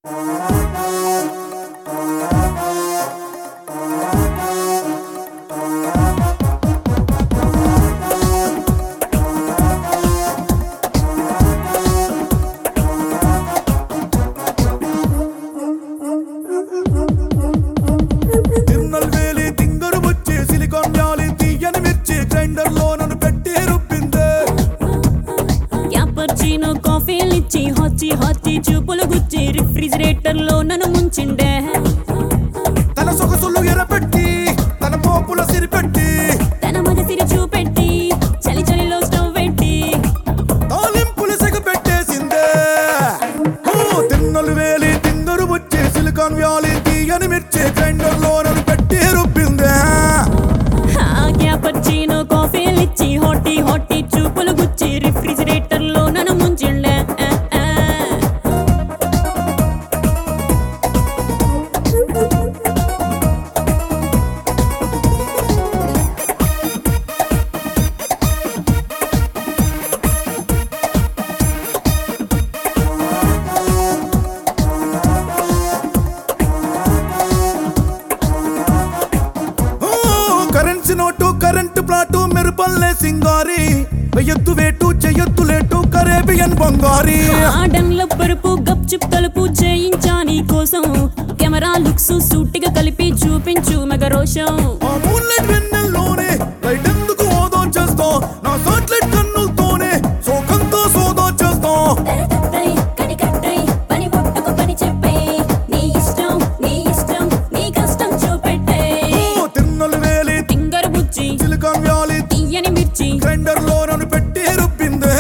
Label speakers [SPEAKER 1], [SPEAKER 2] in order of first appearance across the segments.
[SPEAKER 1] హాతి చూపులు గుచ్చి రిఫ్రిజిరేటర్ లో నన్ను ముంచిండే
[SPEAKER 2] తన సొగసులు ఎరపెట్టి తన పోపుల సిరిపెట్టి
[SPEAKER 1] తన మగ సిరి చూపెట్టి చలి చలిలో స్టవ్ పెట్టి
[SPEAKER 2] తాలింపులు సెగ పెట్టేసిందే తిన్నలు వేలి తింగరు వచ్చి సిలికాన్ వ్యాలీ తీయని మిర్చి గ్రైండర్ లో నన్ను పెట్టి రుబ్బిందే
[SPEAKER 1] క్యాపర్చినో కాఫీలు ఇచ్చి హాటి హాటి చూపులు గుచ్చి రిఫ్రిజిరేటర్ లో నన్ను ముంచిండే
[SPEAKER 2] కరెన్సీ నోటు కరెంటు ప్లాటు మెరుపల్లే సింగారి వెయ్యొద్దు వేటు చెయ్యొద్దు లేటు కరేబియన్ బంగారి
[SPEAKER 1] ఆడంలో పరుపు గప్చుప్ తలుపు చేయించాని కోసం కెమెరా లుక్స్ సూటిగా కలిపి చూపించు మగ రోషం
[SPEAKER 2] ఆ మూన్లైట్ వెన్నెల్లోనే లైట్ ఎందుకు ఓదో చేస్తాం నా సాట్లైట్ కన్నులతోనే సోకంతో సోదో చేస్తాం తిన్నలు వేలి
[SPEAKER 1] తింగరు బుచ్చి
[SPEAKER 2] సిలికాన్ వ్యాలీ
[SPEAKER 1] తీయని మిర్చి
[SPEAKER 2] గ్రైండర్ లో నన్ను పెట్టి రుబ్బిందే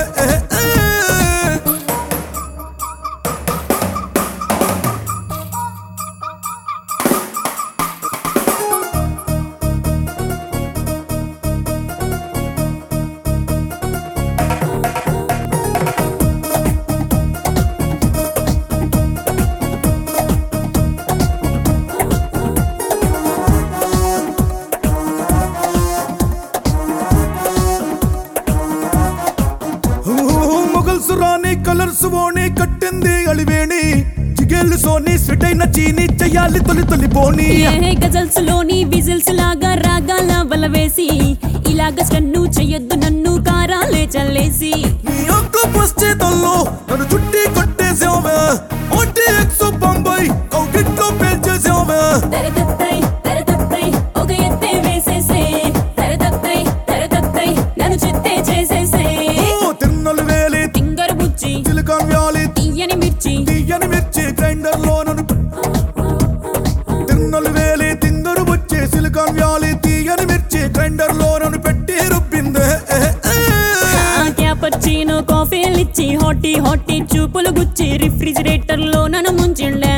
[SPEAKER 2] మొగల్సు రాని కలర్స్ ఓని కట్టింది అలివేణి చిగేళ్ళు సోని స్వీట్ అయిన చీని చెయ్యాలి తొలి తొలి పోని
[SPEAKER 1] గజల్స్ లోని విజిల్స్ లాగా రాగాల వల వేసి ఇలాగ స్టన్ను చెయ్యొద్దు నన్ను కారాలే చల్లేసి
[SPEAKER 2] నీ ఆక్టోపస్ చేతల్లో నన్ను చుట్టి కొట్టేసావే ఓటీ ఎక్స్ బొంబాయి కౌకిట్లో పేల్చేసావే
[SPEAKER 1] తరతత్తై ఒక ఎత్తే వేసేసే తరతత్తై నన్ను చిత్తే చేసేసే
[SPEAKER 2] తిన్నలు వేలి
[SPEAKER 1] తింగరు బుచ్చి
[SPEAKER 2] సిలికాన్ వ్యాలీ
[SPEAKER 1] తీయని మిర్చి
[SPEAKER 2] గ్రైండర్ లో నన్ను తిన్నలు వేలి తింగరు వచ్చి సిలికాన్ వ్యాలీ తీయని మిర్చి గ్రైండర్ లో నన్ను పెట్టి రుబ్బిందే
[SPEAKER 1] క్యాపర్చినో కాఫీలు ఇచ్చి హాటి హాటి చూపులు గుచ్చి రిఫ్రిజిరేటర్ లో నన్ను ముంచిండే